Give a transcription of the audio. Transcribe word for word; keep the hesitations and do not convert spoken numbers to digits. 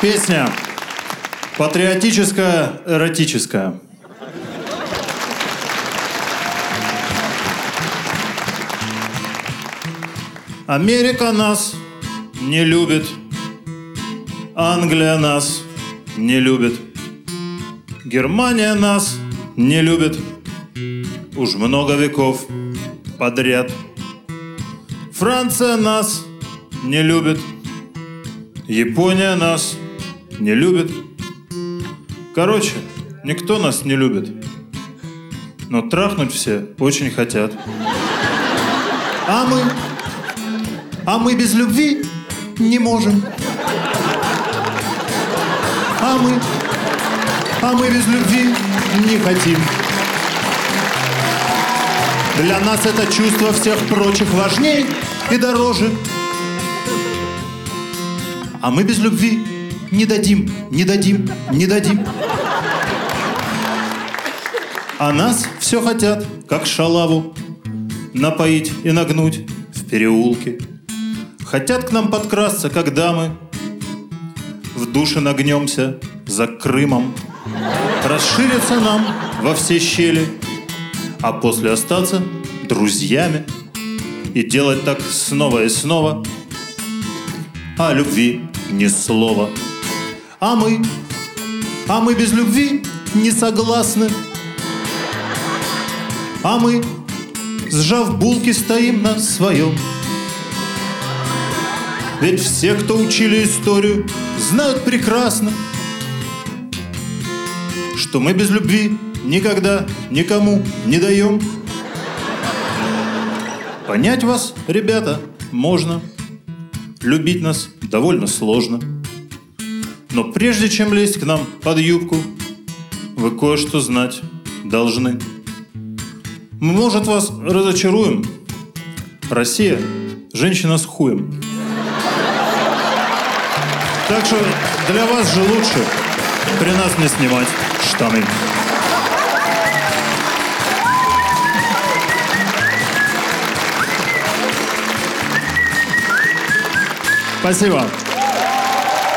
Песня патриотическая, эротическая. Америка нас не любит, Англия нас не любит, Германия нас не любит уж много веков подряд. Франция нас не любит, Япония нас не любит. Короче, никто нас не любит, но трахнуть все очень хотят. А мы, а мы без любви не можем. А мы, а мы без любви не хотим. Для нас это чувство всех прочих важней и дороже. А мы без любви не дадим, не дадим, не дадим. А нас все хотят, как шалаву, напоить и нагнуть в переулке. Хотят к нам подкрасться, как дамы, в душе нагнемся за Крымом. Расшириться нам во все щели, а после остаться друзьями и делать так снова и снова. А о любви ни слова. А мы, а мы без любви не согласны. А мы, сжав булки, стоим на своем. Ведь все, кто учили историю, знают прекрасно, что мы без любви никогда никому не даем. Понять вас, ребята, можно. Любить нас довольно сложно. Но прежде чем лезть к нам под юбку, вы кое-что знать должны. Мы, может, вас разочаруем. Россия – женщина с хуем. Так что для вас же лучше при нас не снимать штаны. Спасибо.